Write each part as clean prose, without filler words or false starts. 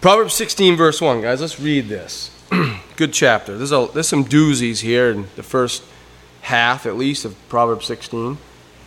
Proverbs 16, verse 1. Guys, let's read this. Good chapter. There's some doozies here in the first half, at least, of Proverbs 16.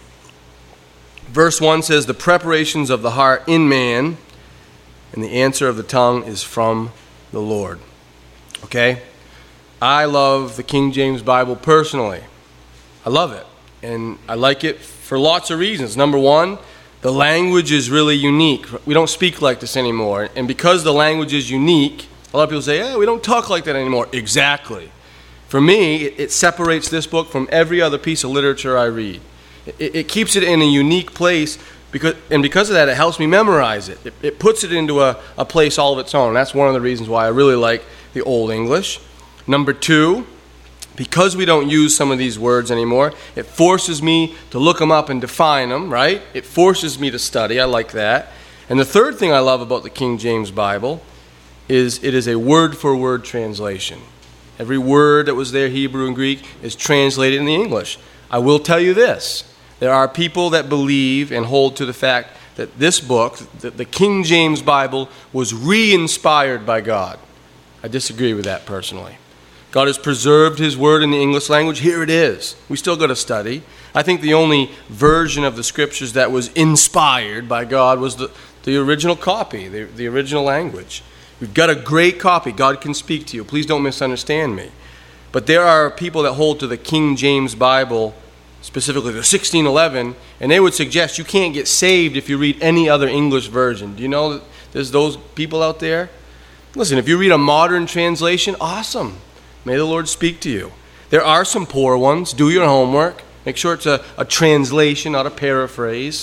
Verse 1 says, the preparations of the heart in man, and the answer of the tongue is from the Lord. Okay? I love the King James Bible personally. I love it. And I like it for lots of reasons. Number one, the language is really unique. We don't speak like this anymore. And because the language is unique, a lot of people say, we don't talk like that anymore. Exactly. For me, it separates this book from every other piece of literature I read. It keeps it in a unique place, because of that, it helps me memorize it. It puts it into a place all of its own. That's one of the reasons why I really like the Old English. Number two, because we don't use some of these words anymore, it forces me to look them up and define them, right? It forces me to study. I like that. And the third thing I love about the King James Bible is it is a word-for-word translation. Every word that was there, Hebrew and Greek, is translated in the English. I will tell you this. There are people that believe and hold to the fact that this book, the King James Bible, was re-inspired by God. I disagree with that personally. God has preserved His word in the English language. Here it is. We still got to study. I think the only version of the Scriptures that was inspired by God was the original copy, the original language. We've got a great copy. God can speak to you. Please don't misunderstand me. But there are people that hold to the King James Bible, specifically the 1611, and they would suggest you can't get saved if you read any other English version. Do you know that there's those people out there? Listen, if you read a modern translation, awesome. May the Lord speak to you. There are some poor ones. Do your homework. Make sure it's a translation, not a paraphrase.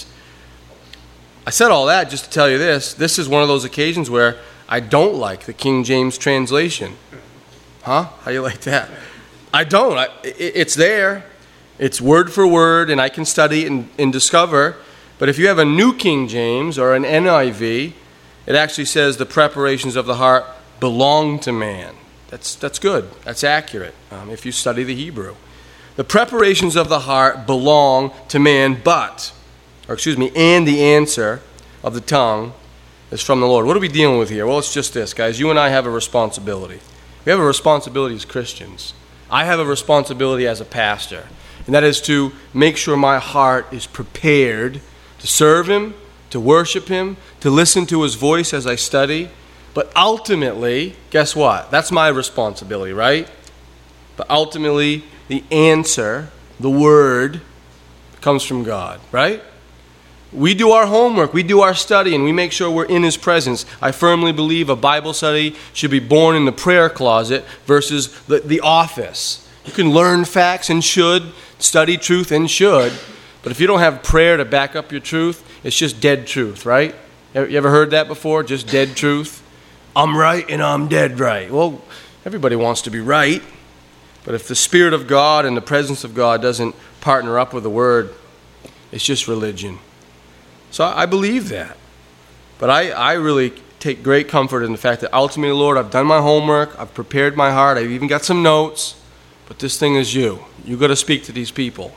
I said all that just to tell you this. This is one of those occasions where I don't like the King James translation. Huh? How you like that? I don't. It's there. It's word for word, and I can study it and discover. But if you have a New King James or an NIV, it actually says the preparations of the heart belong to man. That's good. That's accurate if you study the Hebrew. The preparations of the heart belong to man, and the answer of the tongue is from the Lord. What are we dealing with here? Well, it's just this, guys. You and I have a responsibility. We have a responsibility as Christians. I have a responsibility as a pastor, and that is to make sure my heart is prepared to serve Him, to worship Him, to listen to His voice as I study. But ultimately, guess what? That's my responsibility, right? But ultimately, the answer, the word, comes from God, right? We do our homework, we do our study, and we make sure we're in His presence. I firmly believe a Bible study should be born in the prayer closet versus the office. You can learn facts and should, study truth and should, but if you don't have prayer to back up your truth, it's just dead truth, right? You ever heard that before? Just dead truth? I'm right and I'm dead right. Well, everybody wants to be right, but if the Spirit of God and the presence of God doesn't partner up with the Word, it's just religion. So I believe that. But I really take great comfort in the fact that ultimately, Lord, I've done my homework, I've prepared my heart, I've even got some notes, but this thing is you. You've got to speak to these people.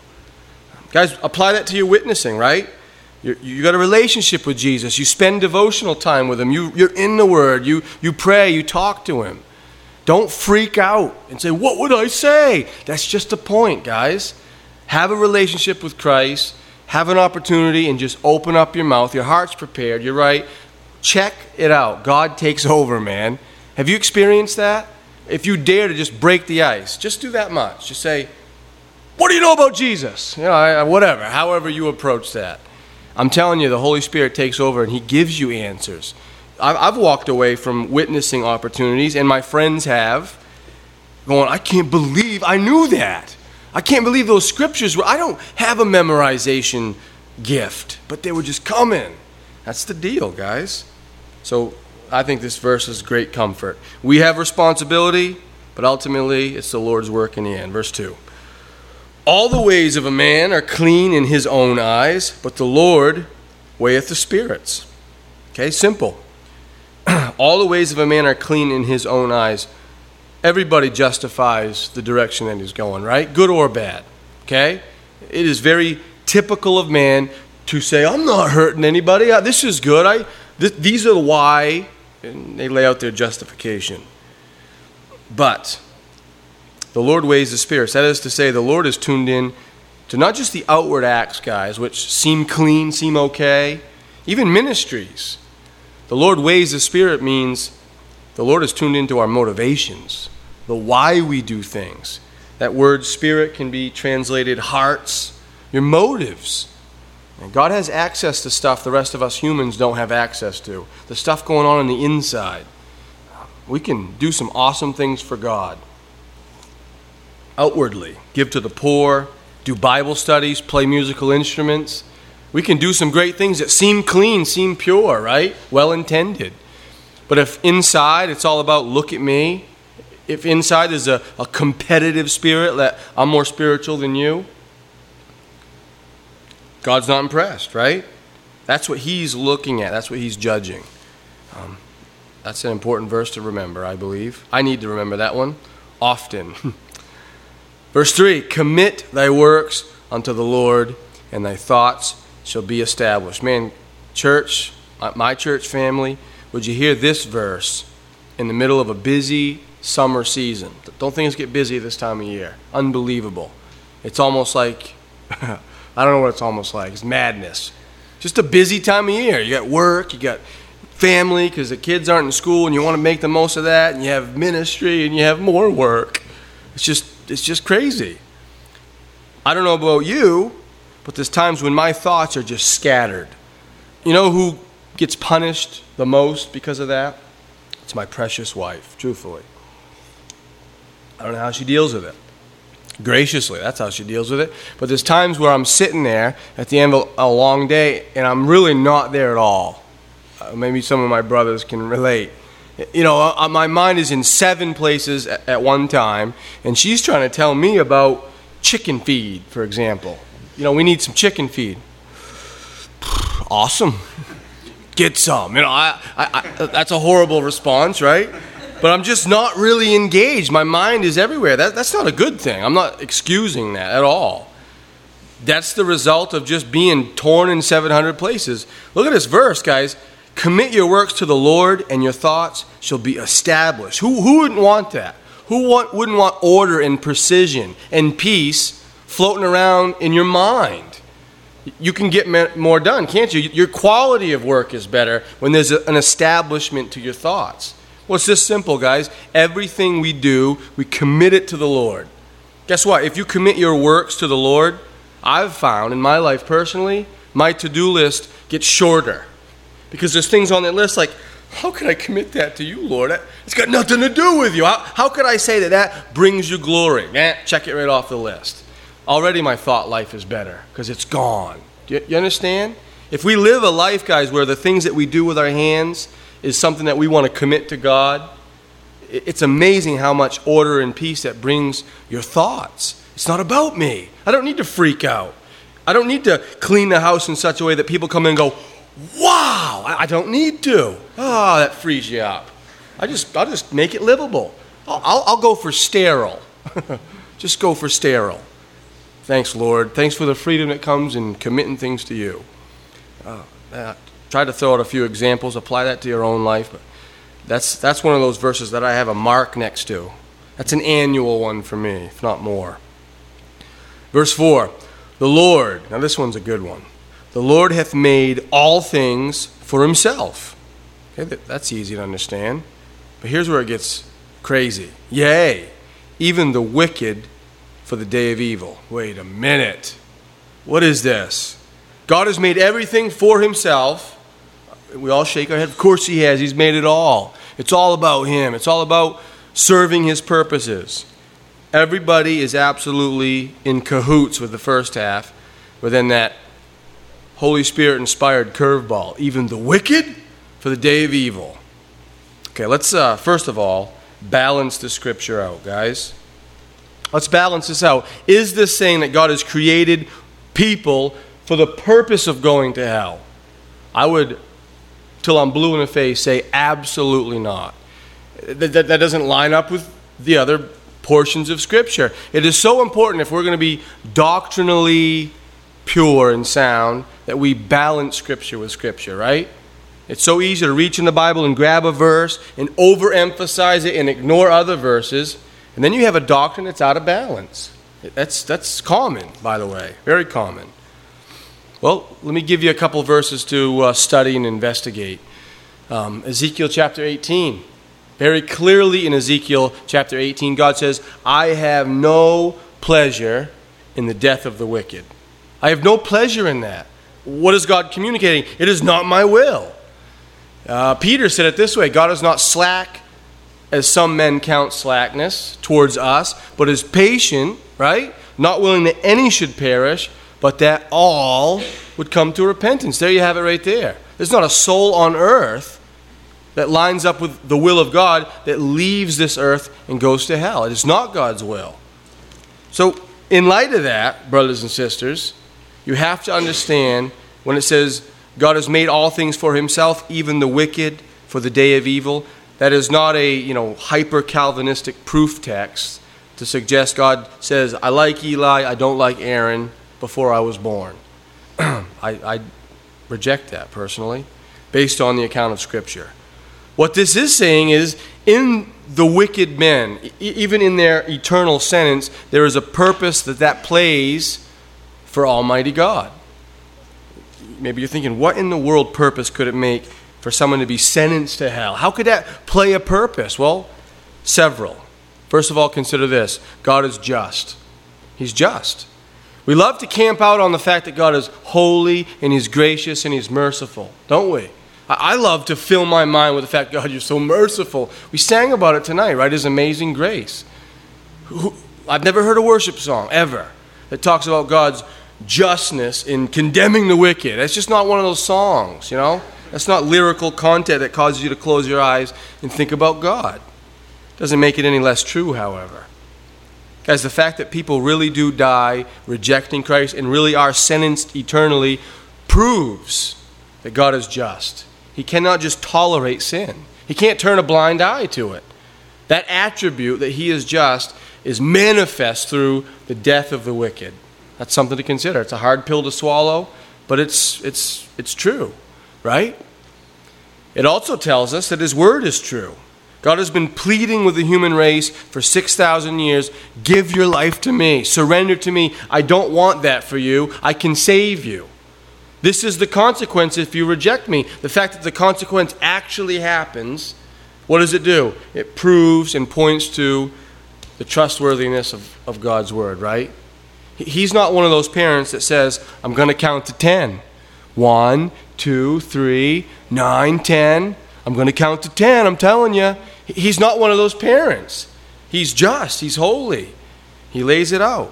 Guys, apply that to your witnessing, right? You got a relationship with Jesus. You spend devotional time with Him. You're in the Word. You pray. You talk to Him. Don't freak out and say, what would I say? That's just the point, guys. Have a relationship with Christ. Have an opportunity and just open up your mouth. Your heart's prepared. You're right. Check it out. God takes over, man. Have you experienced that? If you dare to just break the ice, just do that much. Just say, what do you know about Jesus? Whatever, however you approach that. I'm telling you, the Holy Spirit takes over and He gives you answers. I've walked away from witnessing opportunities, and my friends have, going, I can't believe I knew that. I can't believe those scriptures I don't have a memorization gift, but they were just coming. That's the deal, guys. So I think this verse is great comfort. We have responsibility, but ultimately it's the Lord's work in the end. Verse 2. All the ways of a man are clean in his own eyes, but the Lord weigheth the spirits. Okay, simple. All the ways of a man are clean in his own eyes. Everybody justifies the direction that he's going, right? Good or bad. Okay? It is very typical of man to say, I'm not hurting anybody. This is good. These are why And they lay out their justification. But the Lord weighs the spirits. That is to say, the Lord is tuned in to not just the outward acts, guys, which seem clean, seem okay, even ministries. The Lord weighs the spirit means the Lord is tuned into our motivations, the why we do things. That word spirit can be translated hearts, your motives. And God has access to stuff the rest of us humans don't have access to. The stuff going on the inside. We can do some awesome things for God. Outwardly, give to the poor, do Bible studies, play musical instruments. We can do some great things that seem clean, seem pure, right? Well-intended. But if inside it's all about look at me, if inside there's a competitive spirit that I'm more spiritual than you, God's not impressed, right? That's what he's looking at. That's what he's judging. That's an important verse to remember, I believe. I need to remember that one often. Verse 3, commit thy works unto the Lord, and thy thoughts shall be established. Man, church, my church family, would you hear this verse in the middle of a busy summer season? Don't things get busy this time of year? Unbelievable. It's almost like, I don't know what it's almost like. It's madness. Just a busy time of year. You got work, you got family because the kids aren't in school and you want to make the most of that, and you have ministry and you have more work. It's just crazy. I don't know about you, but there's times when my thoughts are just scattered. You know who gets punished the most because of that? It's my precious wife, truthfully. I don't know how she deals with it. Graciously, that's how she deals with it. But there's times where I'm sitting there at the end of a long day and I'm really not there at all. Maybe some of my brothers can relate. You know, my mind is in 7 places at one time, and she's trying to tell me about chicken feed, for example. You know, we need some chicken feed. Awesome. Get some. You know, I that's a horrible response, right? But I'm just not really engaged. My mind is everywhere. That's not a good thing. I'm not excusing that at all. That's the result of just being torn in 700 places. Look at this verse, guys. Commit your works to the Lord, and your thoughts shall be established. Who wouldn't want that? Who wouldn't want order and precision and peace floating around in your mind? You can get more done, can't you? Your quality of work is better when there's an establishment to your thoughts. Well, it's this simple, guys. Everything we do, we commit it to the Lord. Guess what? If you commit your works to the Lord, I've found in my life personally, my to-do list gets shorter. Because there's things on that list like, how could I commit that to you, Lord? It's got nothing to do with you. How could I say that brings you glory? Check it right off the list. Already my thought life is better because it's gone. You understand? If we live a life, guys, where the things that we do with our hands is something that we want to commit to God, it's amazing how much order and peace that brings your thoughts. It's not about me. I don't need to freak out. I don't need to clean the house in such a way that people come in and go, wow, I don't need to. Oh, that frees you up. I'll just make it livable. I'll go for sterile. Just go for sterile. Thanks, Lord. Thanks for the freedom that comes in committing things to you. Try to throw out a few examples. Apply that to your own life. But that's one of those verses that I have a mark next to. That's an annual one for me, if not more. Verse 4, the Lord. Now this one's a good one. The Lord hath made all things for himself. Okay, that's easy to understand. But here's where it gets crazy. Yea, even the wicked for the day of evil. Wait a minute. What is this? God has made everything for himself. We all shake our head. Of course he has. He's made it all. It's all about him. It's all about serving his purposes. Everybody is absolutely in cahoots with the first half, but then that Holy Spirit-inspired curveball, even the wicked for the day of evil. Okay, let's first of all balance the scripture out, guys. Let's balance this out. Is this saying that God has created people for the purpose of going to hell? I would, till I'm blue in the face, say absolutely not. That doesn't line up with the other portions of Scripture. It is so important if we're going to be doctrinally pure and sound that we balance Scripture with Scripture, right? It's so easy to reach in the Bible and grab a verse and overemphasize it and ignore other verses. And then you have a doctrine that's out of balance. That's common, by the way, very common. Well, let me give you a couple verses to study and investigate. Ezekiel chapter 18. Very clearly in Ezekiel chapter 18, God says, I have no pleasure in the death of the wicked. I have no pleasure in that. What is God communicating? It is not my will. Peter said it this way, God is not slack as some men count slackness towards us, but is patient, right? Not willing that any should perish, but that all would come to repentance. There you have it right there. There's not a soul on earth that lines up with the will of God that leaves this earth and goes to hell. It is not God's will. So in light of that, brothers and sisters, you have to understand when it says God has made all things for himself, even the wicked for the day of evil. That is not a hyper-Calvinistic proof text to suggest God says, I like Eli, I don't like Aaron before I was born. I reject that personally, based on the account of Scripture. What this is saying is, in the wicked men, even in their eternal sentence, there is a purpose that plays for Almighty God. Maybe you're thinking, what in the world purpose could it make for someone to be sentenced to hell? How could that play a purpose? Well, several. First of all, consider this. God is just. He's just. We love to camp out on the fact that God is holy and he's gracious and he's merciful, don't we? I love to fill my mind with the fact, God, you're so merciful. We sang about it tonight, right? His amazing grace. I've never heard a worship song, ever, that talks about God's justness in condemning the wicked. It's just not one of those songs, That's not lyrical content that causes you to close your eyes and think about God. Doesn't make it any less true, however. Guys, the fact that people really do die rejecting Christ and really are sentenced eternally proves that God is just. He cannot just tolerate sin. He can't turn a blind eye to it. That attribute that he is just is manifest through the death of the wicked. That's something to consider. It's a hard pill to swallow, but it's true, right? It also tells us that his word is true. God has been pleading with the human race for 6,000 years, give your life to me, surrender to me. I don't want that for you. I can save you. This is the consequence if you reject me. The fact that the consequence actually happens, what does it do? It proves and points to the trustworthiness of God's word, right? He's not one of those parents that says, I'm going to count to 10. 1, 2, 3, 9, 10. I'm going to count to 10, I'm telling you. He's not one of those parents. He's just. He's holy. He lays it out.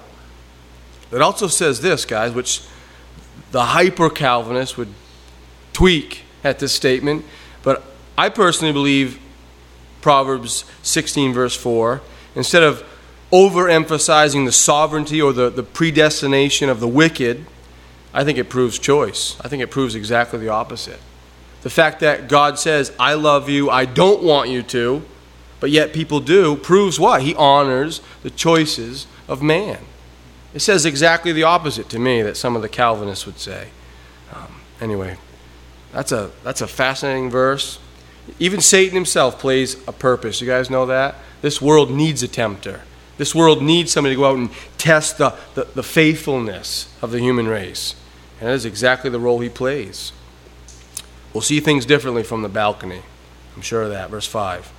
It also says this, guys, which the hyper-Calvinist would tweak at this statement, but I personally believe Proverbs 16, verse 4, instead of overemphasizing the sovereignty or the predestination of the wicked, I think it proves choice. I think it proves exactly the opposite. The fact that God says, I love you, I don't want you to, but yet people do, proves what? He honors the choices of man. It says exactly the opposite to me that some of the Calvinists would say. Anyway, that's a fascinating verse. Even Satan himself plays a purpose. You guys know that? This world needs a tempter. This world needs somebody to go out and test the faithfulness of the human race. And that is exactly the role he plays. We'll see things differently from the balcony. I'm sure of that. Verse 5.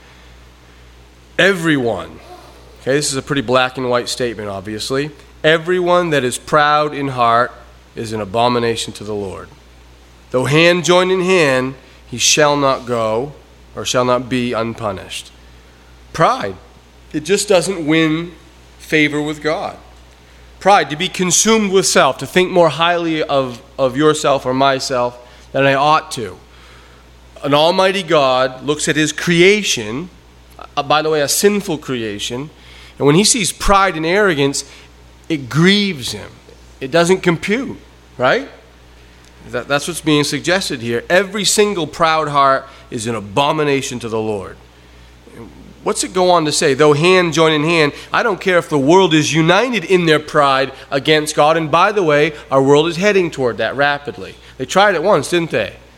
Everyone, okay, this is a pretty black and white statement, obviously. Everyone that is proud in heart is an abomination to the Lord. Though hand join in hand, he shall not go or shall not be unpunished. Pride, it just doesn't win favor with God. Pride, to be consumed with self, to think more highly of yourself or myself than I ought to. An almighty God looks at his creation, by the way, a sinful creation, and when he sees pride and arrogance, it grieves him. It doesn't compute, right? That's what's being suggested here. Every single proud heart is an abomination to the Lord. What's it go on to say? Though hand join in hand, I don't care if the world is united in their pride against God. And by the way, our world is heading toward that rapidly. They tried it once, didn't they?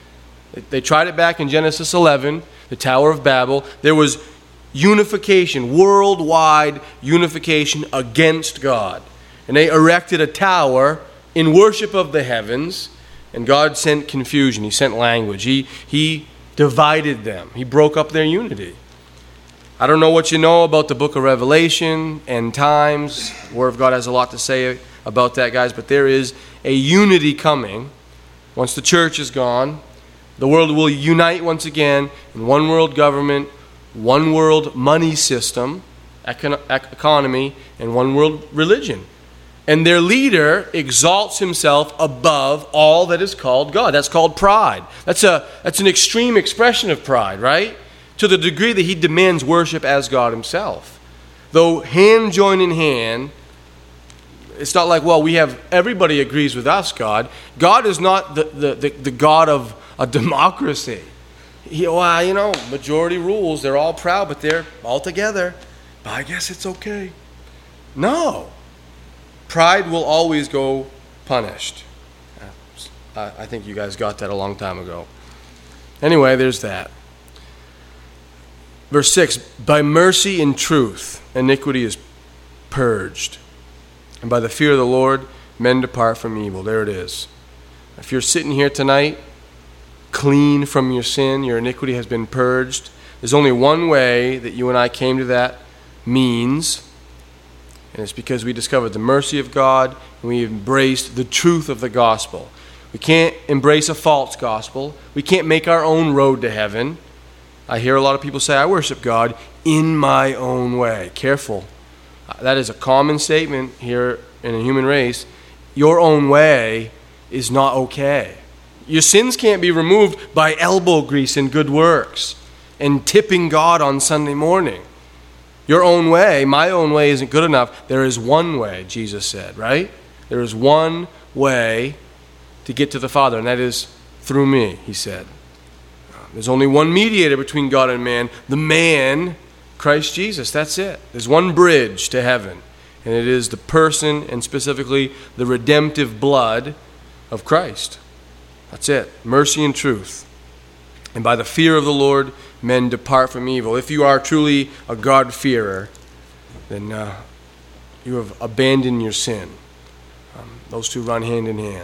They tried it back in Genesis 11, the Tower of Babel. There was unification, worldwide unification against God. And they erected a tower in worship of the heavens, and God sent confusion. He sent language. He divided them. He broke up their unity. I don't know what you know about the book of Revelation, end times. The Word of God has a lot to say about that, guys, but there is a unity coming. Once the church is gone, the world will unite once again in one world government, one world money system, economy, and one world religion. And their leader exalts himself above all that is called God. That's called pride. That's an extreme expression of pride, right? To the degree that he demands worship as God himself. Though hand joined in hand, it's not like, well, everybody agrees with us, God. God is not the God of a democracy. Majority rules, they're all proud, but they're all together. But I guess it's okay. No. Pride will always go punished. I think you guys got that a long time ago. Anyway, there's that. Verse 6, by mercy and truth, iniquity is purged. And by the fear of the Lord, men depart from evil. There it is. If you're sitting here tonight, clean from your sin, your iniquity has been purged, there's only one way that you and I came to that means, and it's because we discovered the mercy of God and we embraced the truth of the gospel. We can't embrace a false gospel. We can't make our own road to heaven. I hear a lot of people say, I worship God in my own way. Careful. That is a common statement here in the human race. Your own way is not okay. Your sins can't be removed by elbow grease and good works and tipping God on Sunday morning. Your own way, my own way isn't good enough. There is one way, Jesus said, right? There is one way to get to the Father, and that is through me, he said. There's only one mediator between God and man, the man, Christ Jesus. That's it. There's one bridge to heaven, and it is the person and specifically the redemptive blood of Christ. That's it. Mercy and truth. And by the fear of the Lord, men depart from evil. If you are truly a God-fearer, then you have abandoned your sin. Those two run hand in hand.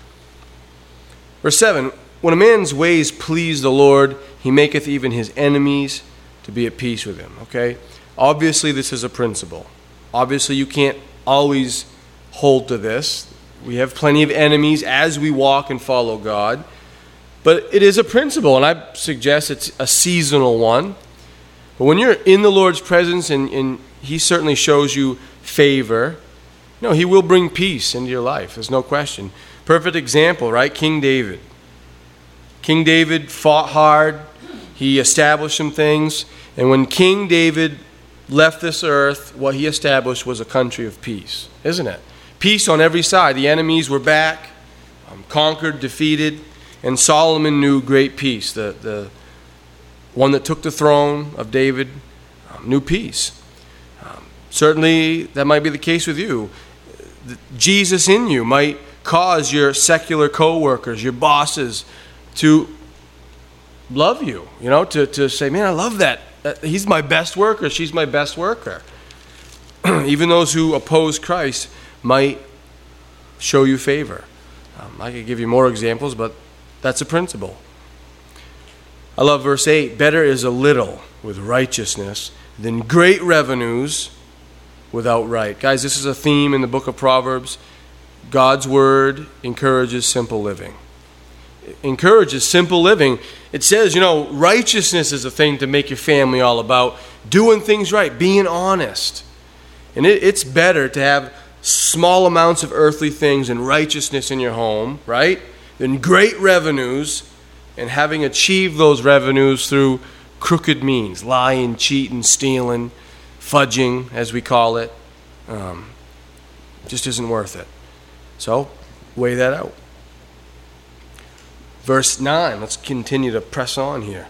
Verse 7, when a man's ways please the Lord, he maketh even his enemies to be at peace with him. Okay? Obviously, this is a principle. Obviously, you can't always hold to this. We have plenty of enemies as we walk and follow God. But it is a principle, and I suggest it's a seasonal one. But when you're in the Lord's presence and he certainly shows you favor, he will bring peace into your life. There's no question. Perfect example, right? King David. King David fought hard. He established some things. And when King David left this earth, what he established was a country of peace, isn't it? Peace on every side. The enemies were back, conquered, defeated. And Solomon knew great peace. The one that took the throne of David knew peace. Certainly, that might be the case with you. Jesus in you might cause your secular co-workers, your bosses, to love you. To say, man, I love that. He's my best worker. She's my best worker. Even those who oppose Christ might show you favor. I could give you more examples, but that's a principle. I love verse 8. Better is a little with righteousness than great revenues without right. Guys, this is a theme in the book of Proverbs. God's word encourages simple living. It encourages simple living. It says, righteousness is a thing to make your family all about. Doing things right, being honest. And it's better to have small amounts of earthly things and righteousness in your home, right? Than great revenues and having achieved those revenues through crooked means, lying, cheating, stealing, fudging, as we call it. Just isn't worth it. So, weigh that out. Verse 9, let's continue to press on here.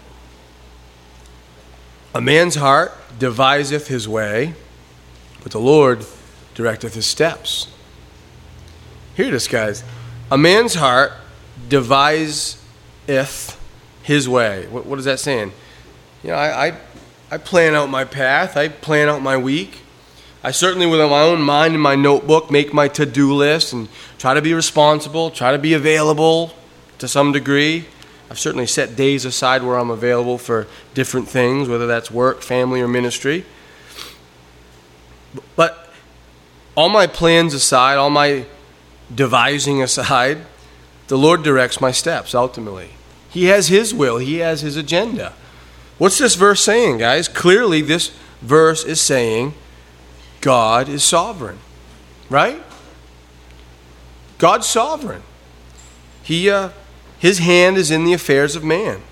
A man's heart deviseth his way, but the Lord directeth his steps. Hear this, guys. A man's heart deviseth his way. What is that saying? I plan out my path. I plan out my week. I certainly, with my own mind and my notebook, make my to-do list and try to be responsible, try to be available to some degree. I've certainly set days aside where I'm available for different things, whether that's work, family, or ministry. But all my plans aside, all my devising aside, the Lord directs my steps ultimately. He has His will. He has His agenda. What's this verse saying, guys? Clearly, this verse is saying God is sovereign, right? God's sovereign. His hand is in the affairs of man.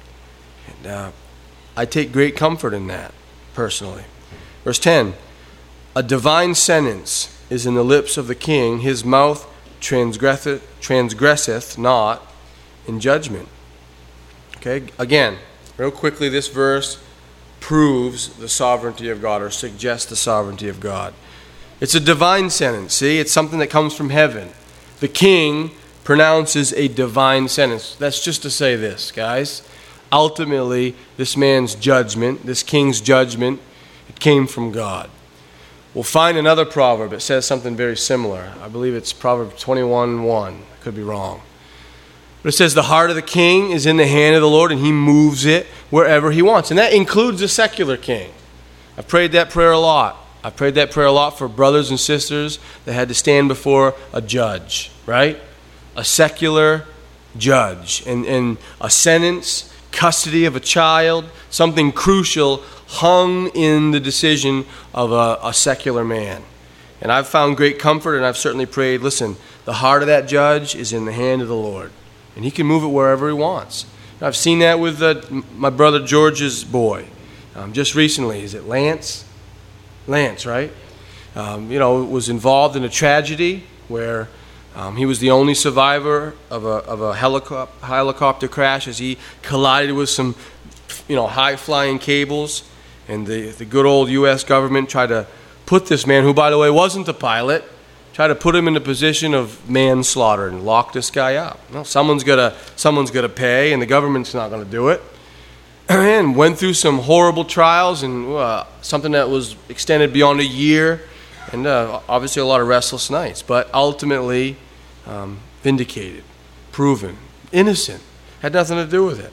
And I take great comfort in that, personally. Verse 10, a divine sentence is in the lips of the king. His mouth transgresseth not in judgment. Okay, again, real quickly, this verse proves the sovereignty of God, or suggests the sovereignty of God. It's a divine sentence, see? It's something that comes from heaven. The king pronounces a divine sentence. That's just to say this, guys. Ultimately, this man's judgment, this king's judgment, it came from God. We'll find another proverb that says something very similar. I believe it's Proverbs 21:1. I could be wrong. But it says the heart of the king is in the hand of the Lord, and He moves it wherever He wants. And that includes the secular king. I've prayed that prayer a lot. I've prayed that prayer a lot for brothers and sisters that had to stand before a judge, right? A secular judge. And a sentence, custody of a child, something crucial hung in the decision of a secular man. And I've found great comfort, and I've certainly prayed, listen, the heart of that judge is in the hand of the Lord. And He can move it wherever He wants. I've seen that with my brother George's boy. Just recently, is it Lance? Lance, right? Was involved in a tragedy where he was the only survivor of a helicopter crash as he collided with some, high-flying cables. And the good old U.S. government tried to put this man, who, by the way, wasn't the pilot, tried to put him in a position of manslaughter and lock this guy up. Well, someone's got to pay, and the government's not going to do it. And went through some horrible trials and something that was extended beyond a year, and obviously a lot of restless nights. But ultimately, vindicated, proven, innocent, had nothing to do with it.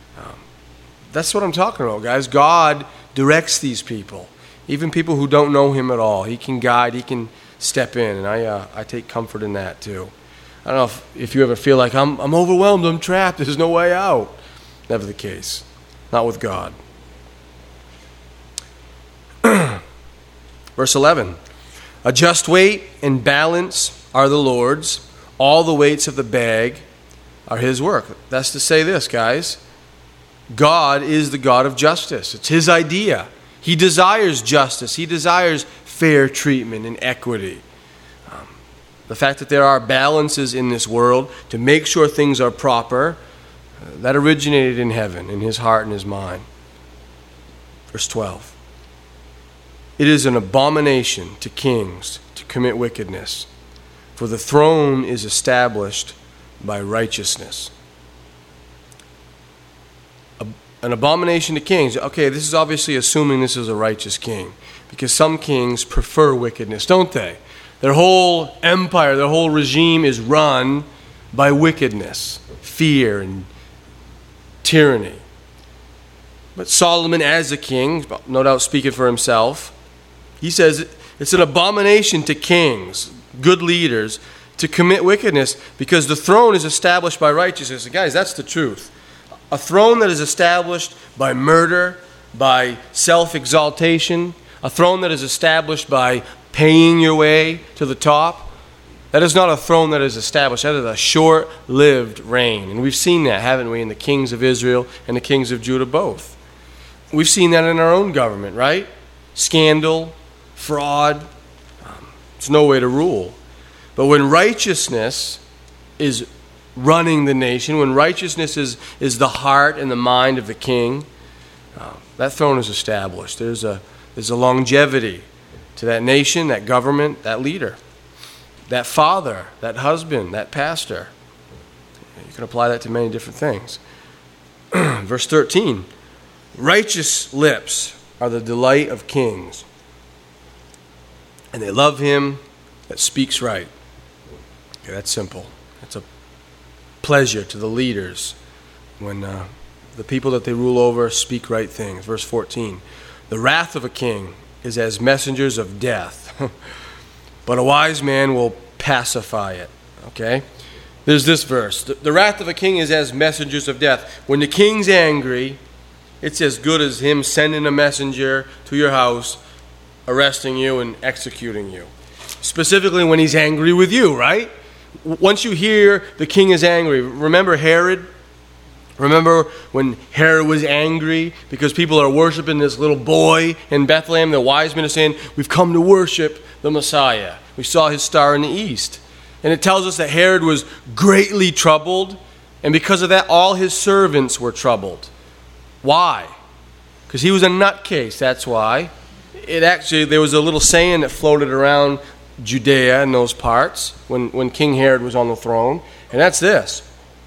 That's what I'm talking about, guys. God directs these people, even people who don't know Him at all. He can guide, He can step in, and I take comfort in that too. I don't know if you ever feel like I'm overwhelmed, I'm trapped, there's no way out. Never the case. Not with God. Verse 11. A just weight and balance are the Lord's. All the weights of the bag are His work. That's to say this, guys. God is the God of justice. It's His idea. He desires justice. He desires fair treatment and equity. The fact that there are balances in this world to make sure things are proper, that originated in heaven, in His heart and His mind. Verse 12. It is an abomination to kings to commit wickedness, for the throne is established by righteousness. An abomination to kings. Okay, this is obviously assuming this is a righteous king, because some kings prefer wickedness, don't they? Their whole empire, their whole regime is run by wickedness, fear, and tyranny. But Solomon, as a king, no doubt speaking for himself, he says it's an abomination to kings, good leaders, to commit wickedness, because the throne is established by righteousness. And guys, that's the truth. A throne that is established by murder, by self-exaltation, a throne that is established by paying your way to the top, that is not a throne that is established. That is a short-lived reign. And we've seen that, haven't we, in the kings of Israel and the kings of Judah both. We've seen that in our own government, right? Scandal, fraud. It's no way to rule. But when righteousness is running the nation, when righteousness is the heart and the mind of the king, that throne is established. There's a longevity to that nation, that government, that leader, that father, that husband, that pastor. You can apply that to many different things. Verse 13, righteous lips are the delight of kings, and they love him that speaks right. Okay, that's simple. It's a pleasure to the leaders when the people that they rule over speak right things. Verse 14, the wrath of a king is as messengers of death, but a wise man will pacify it. Okay? There's this verse. The wrath of a king is as messengers of death. When the king's angry, it's as good as him sending a messenger to your house, arresting you and executing you. Specifically when he's angry with you, right? Once you hear the king is angry, remember Herod? Remember when Herod was angry because people are worshiping this little boy in Bethlehem? The wise men are saying, we've come to worship the Messiah. We saw his star in the east. And it tells us that Herod was greatly troubled, and because of that, all his servants were troubled. Why? Because he was a nutcase, that's why. There was a little saying that floated around Judea and those parts when King Herod was on the throne, and that's this.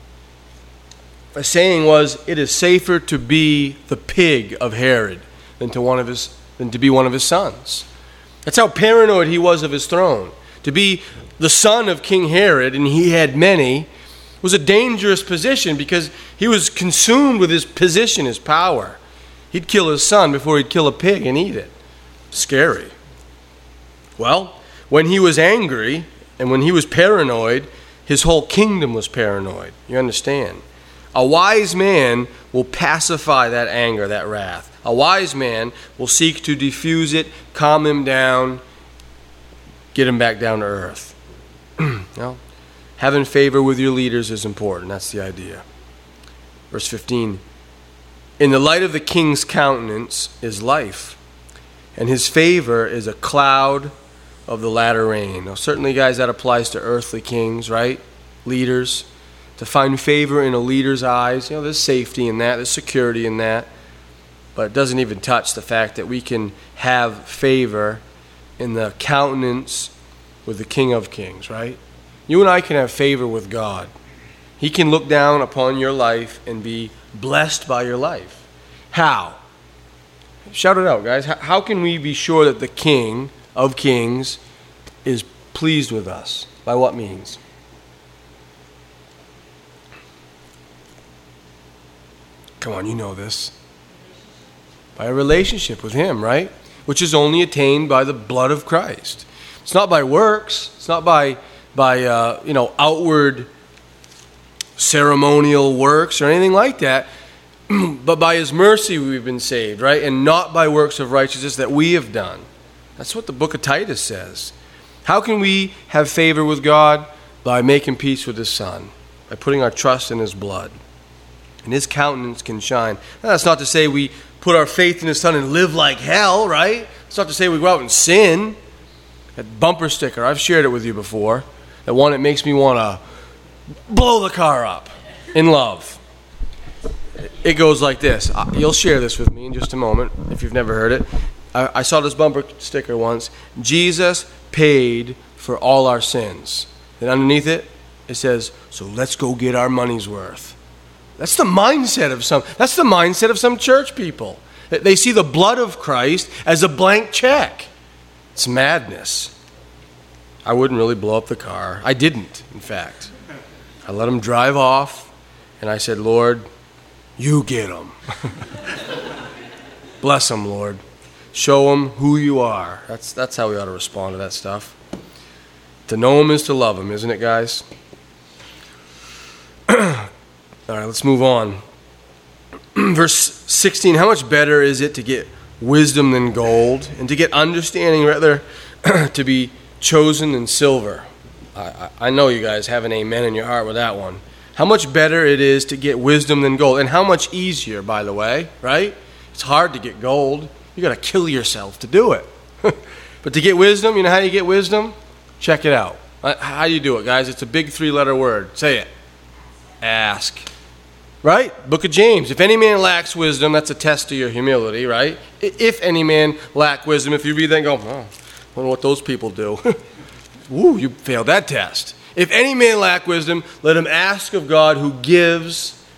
The saying was, it is safer to be the pig of Herod than to be one of his sons. That's how paranoid he was of his throne. To be the son of King Herod, and he had many, was a dangerous position because he was consumed with his position, his power. He'd kill his son before he'd kill a pig and eat it. Scary. Well, when he was angry and when he was paranoid, his whole kingdom was paranoid. You understand? A wise man will pacify that anger, that wrath. A wise man will seek to diffuse it, calm him down, get him back down to earth. Now, having favor with your leaders is important. That's the idea. Verse 15, in the light of the king's countenance is life, and his favor is a cloud of the latter rain. Now, certainly, guys, that applies to earthly kings, right? Leaders. To find favor in a leader's eyes, there's safety in that, there's security in that, but it doesn't even touch the fact that we can have favor in the countenance with the King of Kings, right? You and I can have favor with God. He can look down upon your life and be blessed by your life. How? Shout it out, guys. How can we be sure that the King of Kings is pleased with us? By what means? Come on, you know this. By a relationship with him, right? Which is only attained by the blood of Christ. It's not by works. It's not by outward ceremonial works or anything like that. But by his mercy we've been saved, right? And not by works of righteousness that we have done. That's what the book of Titus says. How can we have favor with God? By making peace with his Son. By putting our trust in his blood. And his countenance can shine. Now, that's not to say we put our faith in his Son and live like hell, right? It's not to say we go out and sin. That bumper sticker, I've shared it with you before. That one that makes me want to blow the car up in love. It goes like this. You'll share this with me in just a moment if you've never heard it. I saw this bumper sticker once. Jesus paid for all our sins. And underneath it, it says, so let's go get our money's worth. That's the mindset of some church people. They see the blood of Christ as a blank check. It's madness. I wouldn't really blow up the car. I didn't, in fact. I let him drive off, and I said, Lord, you get him. Bless him, Lord. Show him who you are. That's how we ought to respond to that stuff. To know him is to love him, isn't it, guys? All right, let's move on. Verse 16, how much better is it to get wisdom than gold, and to get understanding rather to be chosen than silver? I know you guys have an amen in your heart with that one. How much better it is to get wisdom than gold, and how much easier, by the way, right? It's hard to get gold. You got to kill yourself to do it. But to get wisdom, you know how you get wisdom? Check it out. How do you do it, guys? It's a big 3-letter word. Say it. Ask. Right? Book of James. If any man lacks wisdom, that's a test of your humility, right? If any man lack wisdom, if you read that and go, oh, I wonder what those people do. Woo, you failed that test. If any man lack wisdom, let him ask of God who gives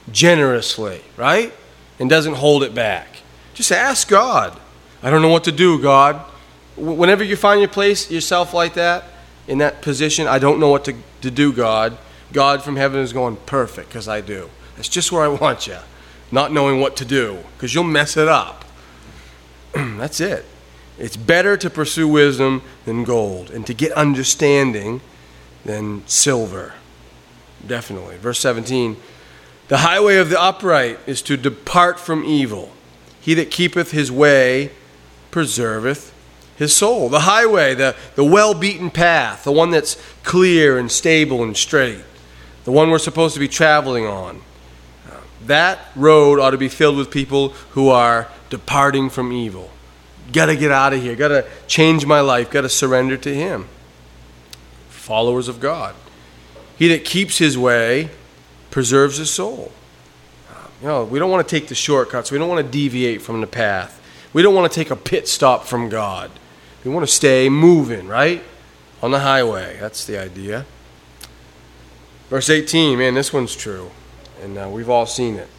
generously, right? And doesn't hold it back. Just ask God. I don't know what to do, God. Whenever you find yourself like that, in that position, I don't know what to do, God. God from heaven is going, perfect, because I do. That's just where I want you. Not knowing what to do, because you'll mess it up. That's it. It's better to pursue wisdom than gold, and to get understanding than silver. Definitely. Verse 17, the highway of the upright is to depart from evil. He that keepeth his way preserveth his soul. The highway, the well-beaten path, the one that's clear and stable and straight, the one we're supposed to be traveling on. That road ought to be filled with people who are departing from evil. Got to get out of here. Got to change my life. Got to surrender to Him. Followers of God. He that keeps his way preserves his soul. We don't want to take the shortcuts. We don't want to deviate from the path. We don't want to take a pit stop from God. We want to stay moving, right? On the highway. That's the idea. Verse 18, man, this one's true. And we've all seen it.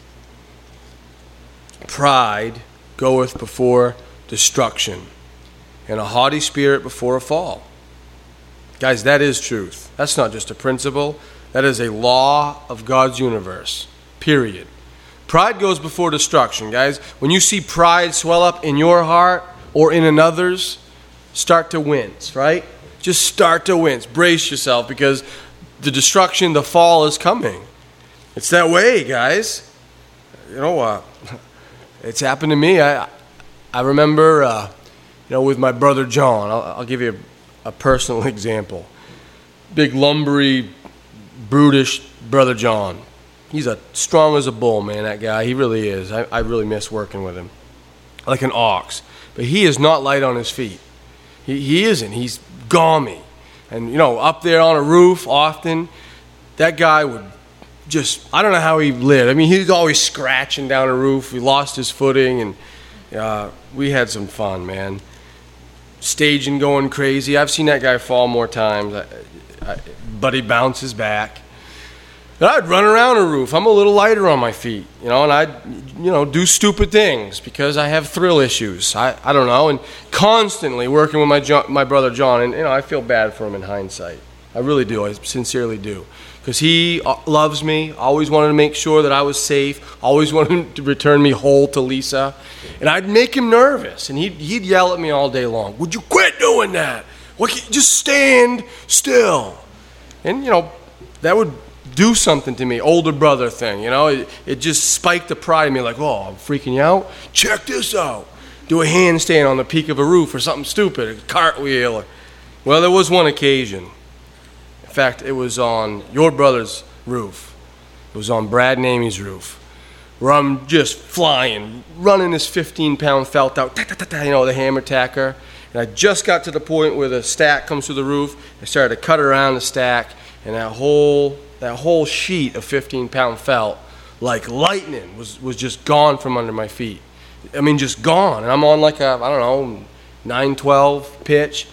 Pride goeth before destruction, and a haughty spirit before a fall. Guys, that is truth. That's not just a principle. That is a law of God's universe. Period. Pride goes before destruction, guys. When you see pride swell up in your heart or in another's, start to wince, right? Just start to wince. Brace yourself, because the destruction, the fall is coming. It's that way, guys. It's happened to me. I remember, with my brother John. I'll give you a personal example. Big, lumbery, brutish brother John. He's strong as a bull, man, that guy. He really is. I really miss working with him. Like an ox. But he is not light on his feet. He isn't. He's gaumy. And, up there on a roof often, that guy would I don't know how he lived. I mean, he was always scratching down a roof. He lost his footing, and we had some fun, man. Staging, going crazy. I've seen that guy fall more times, but he bounces back. And I'd run around a roof. I'm a little lighter on my feet, and I'd, do stupid things because I have thrill issues. I don't know, and constantly working with my brother John, and I feel bad for him in hindsight. I really do. I sincerely do. Because he loves me, always wanted to make sure that I was safe, always wanted to return me whole to Lisa. And I'd make him nervous, and he'd yell at me all day long. Would you quit doing that? Just stand still. And, that would do something to me, older brother thing, It just spiked the pride in me, like, oh, I'm freaking you out? Check this out. Do a handstand on the peak of a roof or something stupid, a cartwheel. Well, there was one occasion. In fact, it was on your brother's roof. It was on Brad and Amy's roof, where I'm just flying, running this 15-pound felt out, the hammer tacker. And I just got to the point where the stack comes through the roof. I started to cut around the stack, and that whole sheet of 15-pound felt, like lightning, was just gone from under my feet. I mean, just gone. And I'm on like a, 912 pitch.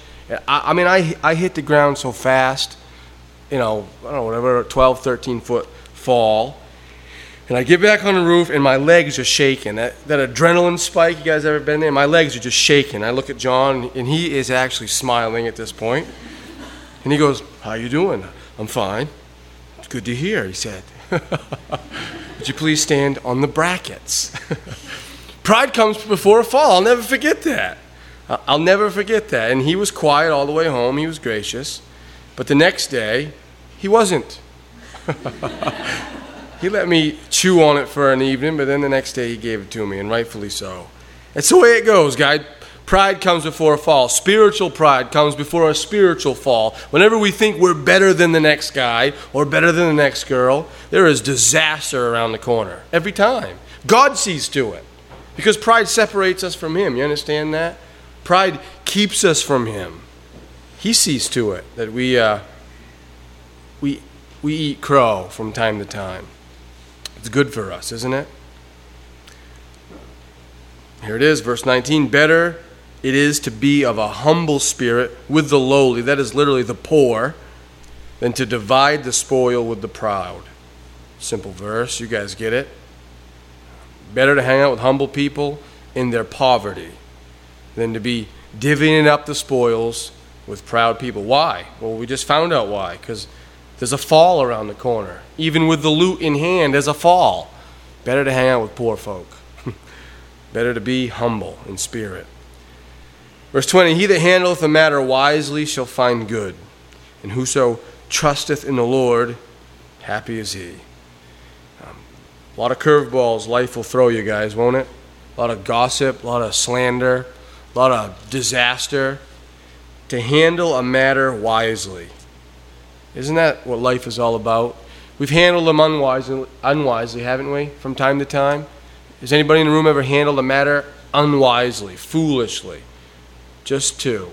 I hit the ground so fast. Whatever, 12, 13-foot fall. And I get back on the roof, and my legs are shaking. That adrenaline spike, you guys ever been there? My legs are just shaking. I look at John, and he is actually smiling at this point. And he goes, how you doing? I'm fine. It's good to hear, he said. Would you please stand on the brackets? Pride comes before a fall. I'll never forget that. I'll never forget that. And he was quiet all the way home. He was gracious. But the next day, he wasn't. He let me chew on it for an evening, but then the next day he gave it to me, and rightfully so. That's the way it goes, guys. Pride comes before a fall. Spiritual pride comes before a spiritual fall. Whenever we think we're better than the next guy or better than the next girl, there is disaster around the corner. Every time. God sees to it. Because pride separates us from Him. You understand that? Pride keeps us from Him. He sees to it that we eat crow from time to time. It's good for us, isn't it? Here it is, verse 19. Better it is to be of a humble spirit with the lowly, that is literally the poor, than to divide the spoil with the proud. Simple verse. You guys get it. Better to hang out with humble people in their poverty than to be divvying up the spoils with proud people. Why? Well, we just found out why. Because there's a fall around the corner. Even with the loot in hand, there's a fall. Better to hang out with poor folk. Better to be humble in spirit. Verse 20, he that handleth a matter wisely shall find good, and whoso trusteth in the Lord, happy is he. A lot of curveballs life will throw you guys, won't it? A lot of gossip, a lot of slander, a lot of disaster. To handle a matter wisely. Isn't that what life is all about? We've handled them unwisely, haven't we, from time to time? Has anybody in the room ever handled a matter unwisely, foolishly? Just two.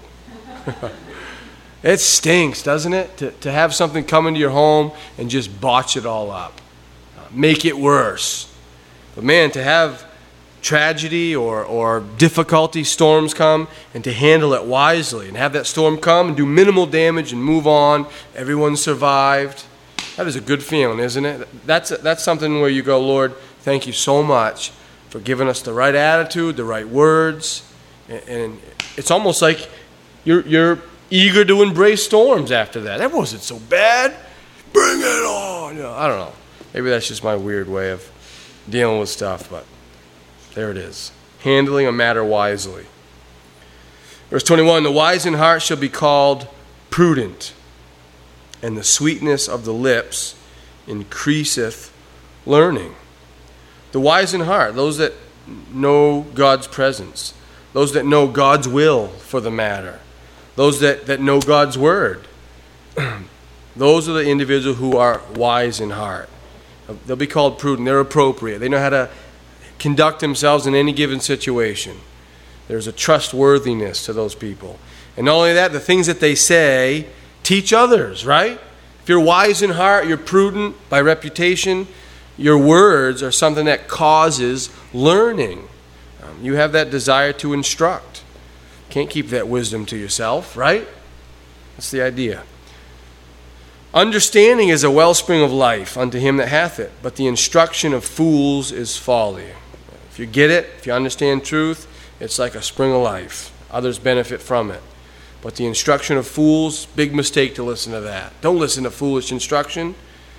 It stinks, doesn't it? To have something come into your home and just botch it all up. Make it worse. But man, to have tragedy or difficulty, storms come, and to handle it wisely and have that storm come and do minimal damage and move on, everyone survived. That is a good feeling, isn't it? That's something where you go, Lord, thank you so much for giving us the right attitude, the right words, and it's almost like you're eager to embrace storms after that. That wasn't so bad. Bring it on. I don't know. Maybe that's just my weird way of dealing with stuff, but there it is. Handling a matter wisely. Verse 21, the wise in heart shall be called prudent, and the sweetness of the lips increaseth learning. The wise in heart, those that know God's presence, those that know God's will for the matter, those that know God's word. Those are the individuals who are wise in heart. They'll be called prudent. They're appropriate. They know how to conduct themselves in any given situation. There's a trustworthiness to those people. And not only that, the things that they say teach others, right? If you're wise in heart, you're prudent by reputation, your words are something that causes learning. You have that desire to instruct. Can't keep that wisdom to yourself, right? That's the idea. Understanding is a wellspring of life unto him that hath it, but the instruction of fools is folly. If you get it, if you understand truth, it's like a spring of life. Others benefit from it. But the instruction of fools, big mistake to listen to that. Don't listen to foolish instruction.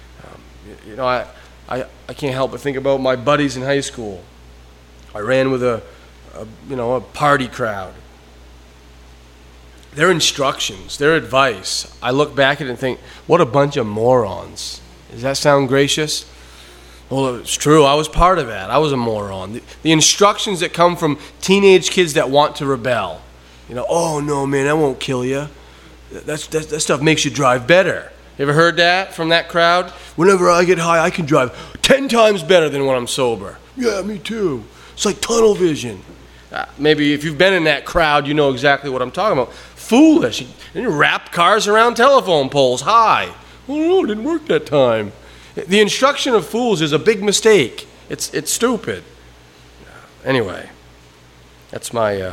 I can't help but think about my buddies in high school. I ran with a party crowd. Their instructions, their advice, I look back at it and think, what a bunch of morons. Does that sound gracious? Well, it's true. I was part of that. I was a moron. The instructions that come from teenage kids that want to rebel. Oh, no, man, that won't kill you. That stuff makes you drive better. You ever heard that from that crowd? Whenever I get high, I can drive 10 times better than when I'm sober. Yeah, me too. It's like tunnel vision. Maybe if you've been in that crowd, you know exactly what I'm talking about. Foolish. You wrap cars around telephone poles high. Oh, no, it didn't work that time. The instruction of fools is a big mistake. It's stupid. Anyway, that's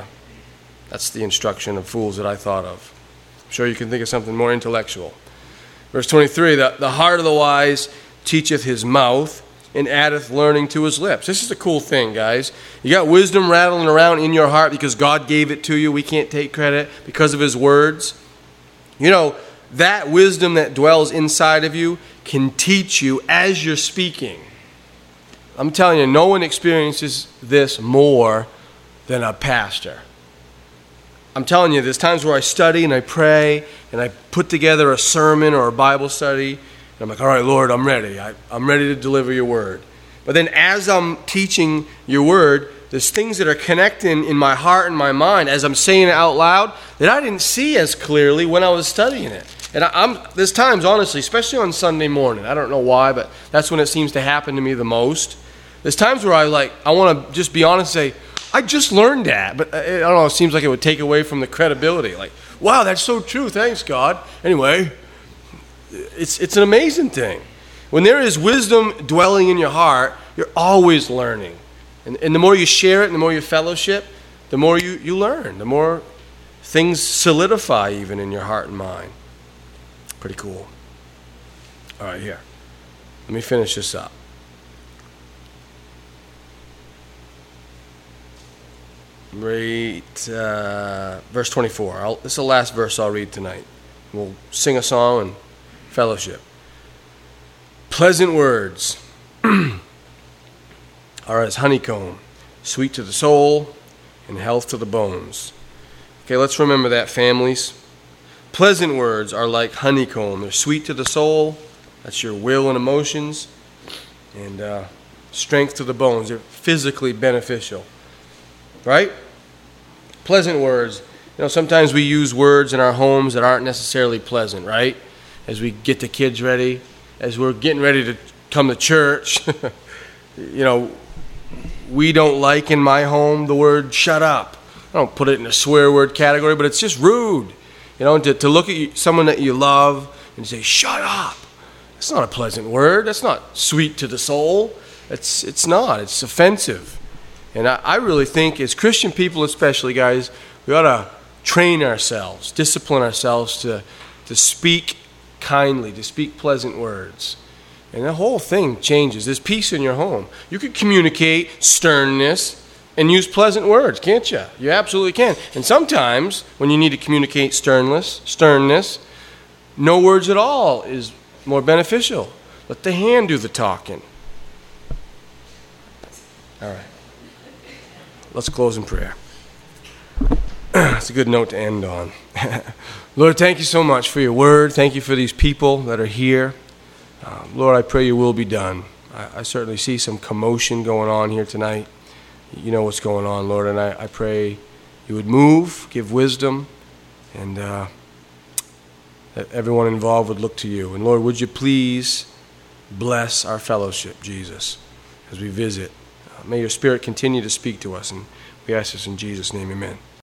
the instruction of fools that I thought of. I'm sure you can think of something more intellectual. Verse 23, the heart of the wise teacheth his mouth, and addeth learning to his lips. This is a cool thing, guys. You got wisdom rattling around in your heart because God gave it to you. We can't take credit because of his words. That wisdom that dwells inside of you can teach you as you're speaking. I'm telling you, no one experiences this more than a pastor. I'm telling you, there's times where I study and I pray and I put together a sermon or a Bible study. And I'm like, all right, Lord, I'm ready. I'm ready to deliver your word. But then as I'm teaching your word, there's things that are connecting in my heart and my mind as I'm saying it out loud that I didn't see as clearly when I was studying it. And there's times, honestly, especially on Sunday morning, I don't know why, but that's when it seems to happen to me the most. There's times where I want to just be honest and say, I just learned that. But I don't know, it seems like it would take away from the credibility. Like, wow, that's so true. Thanks, God. Anyway, it's an amazing thing. When there is wisdom dwelling in your heart, you're always learning. And the more you share it and the more you fellowship, the more you learn. The more things solidify even in your heart and mind. Pretty cool. All right, here. Let me finish this up. Read verse 24. This is the last verse I'll read tonight. We'll sing a song and fellowship. Pleasant words are as honeycomb, sweet to the soul and health to the bones. Okay, let's remember that, families. Pleasant words are like honeycomb. They're sweet to the soul. That's your will and emotions. And strength to the bones. They're physically beneficial. Right? Pleasant words. You know, sometimes we use words in our homes that aren't necessarily pleasant, right? As we get the kids ready, as we're getting ready to come to church. You know, we don't like in my home the word shut up. I don't put it in a swear word category, but it's just rude. You know, to look at someone that you love and say, shut up. That's not a pleasant word. That's not sweet to the soul. It's not. It's offensive. And I really think as Christian people especially, guys, we ought to train ourselves, discipline ourselves to speak kindly, to speak pleasant words. And the whole thing changes. There's peace in your home. You can communicate sternness and use pleasant words, can't you? You absolutely can. And sometimes when you need to communicate sternness, no words at all is more beneficial. Let the hand do the talking. All right. Let's close in prayer. It's a good note to end on. Lord, thank you so much for your word. Thank you for these people that are here. Lord, I pray your will be done. I certainly see some commotion going on here tonight. You know what's going on, Lord, and I pray you would move, give wisdom, and that everyone involved would look to you. And Lord, would you please bless our fellowship, Jesus, as we visit. May your Spirit continue to speak to us, and we ask this in Jesus' name, amen.